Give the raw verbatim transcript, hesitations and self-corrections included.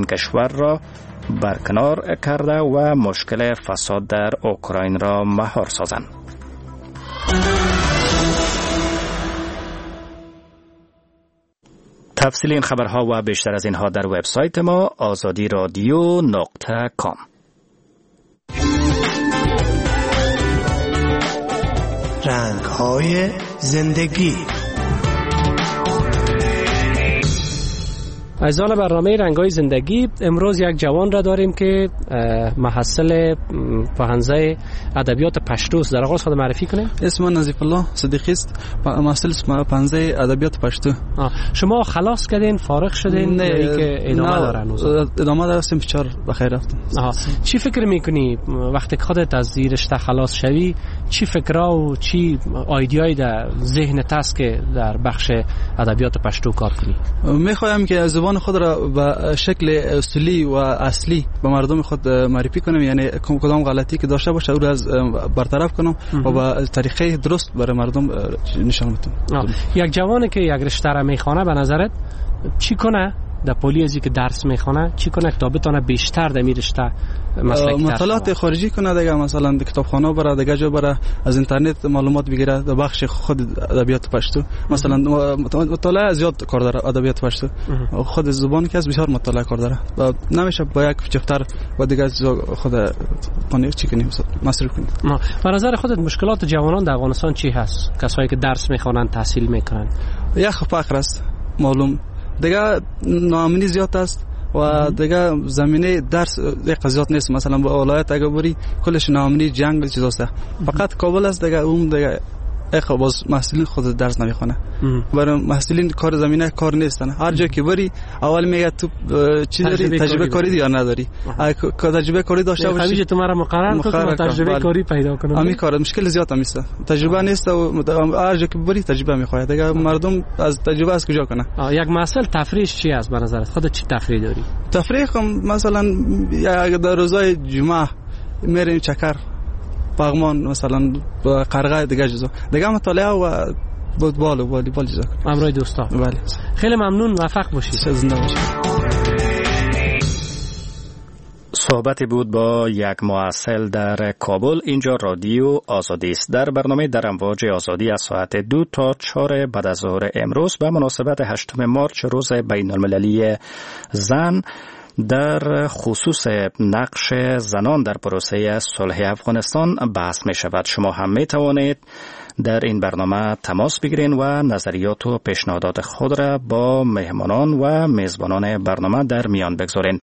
کشور را برکنار کرده و مشکل فساد در اوکراین را مهار سازند. تفصیل این خبرها و بیشتر از اینها در وبسایت ما آزادی رادیو نقطه کام. رنگ‌های زندگی. عزیزان برنامه رنگ‌های زندگی، امروز یک جوان را داریم که محصل پوهنځی ادبیات پشتو است. در آغاز خود معرفی کنه. اسم من نظیف الله صدیقی است، محصل پوهنځی ادبیات پشتو. شما خلاص کردین، فارغ شدین نه که ادامه دارن؟ ادامه داشتیم، بچار بخیر رفتیم. چی فکر میکنی وقتی که خودت از این رشته خلاص شوی؟ چی فکرها و چی ایده‌ای در ذهنت است که در بخش ادبیات پشتو کار کنی؟ میخوایم که زبان خود را به شکل اصلی و اصلی به مردم خود معرفی کنم، یعنی کدام غلطی که داشته باشه او را از برطرف کنم و به طریقه درست برای مردم نشان بدم. یک جوانی که یک رشته را میخوانه به نظرت چی کنه در پولی ازی که درس میخونه؟ چی کنه تا بتونه بیشتر در میرشته مطالعات خارجی کنه دیگه، مثلا کتابخانه بره دیگه، جا بره از اینترنت معلومات بگیره در بخش خود ادبیات پشتو. مثلا مطالعه زیاد کار داره ادبیات پشتو، خود زبان که از بسیار مطالعه کار داره و نمیشه با یک چفتر و دیگه خود قانع چی کنیم مصرف کنیم. به نظر خودت مشکلات جوانان در افغانستان چی هست؟ کسایی که درس میخوانن، تحصیل میکنن؟ یک فقر است معلوم، دیگه ناامنی زیاد است و دیگه زمینه درس یک قضیات نیست. مثلا با ولایت اگه بری کلش ناامنی، جنگ چیزاست، فقط کابل است دیگه. اون دیگه اخ باز محصلین خود درس نمیخونه، برای محصلین کار زمینه کار نیستن. هر جا که بری اول میگه تو چی داری، تجربه کاری یا نداری. اگه تجربه کاری داشته باشی خریج تو مرا مقرر کن تجربه کاری پیدا کنم. همین کار مشکل زیاد میشه، تجربه نیست و هر جا که بری تجربه میخواد دیگه. مردم از تجربه از کجا کنه؟ یک مسئله تفریح چی است به نظرت؟ خودت چی تفریح داری؟ تفریح مثلا اگه در روزهای جمعه میریم چکر، باغمان، مثلا قرغه، دیگه چیزا دیگه، مطالعه و فوتبال و والیبال چیزا. امروی دوستا. بله. خیلی ممنون، موفق باشید. زنده باشید. صحبتی بود با یک محصل در کابل. اینجا رادیو آزادی است. در برنامه در امواج آزادی از ساعت دو تا چهار بعد از ظهر امروز به مناسبت هشتم مارچ روز بین المللی زن در خصوص نقش زنان در پروسه صلح افغانستان بحث می شود. شما هم می توانید در این برنامه تماس بگیرین و نظریات و پیشنهادات خود را با مهمانان و میزبانان برنامه در میان بگذارین.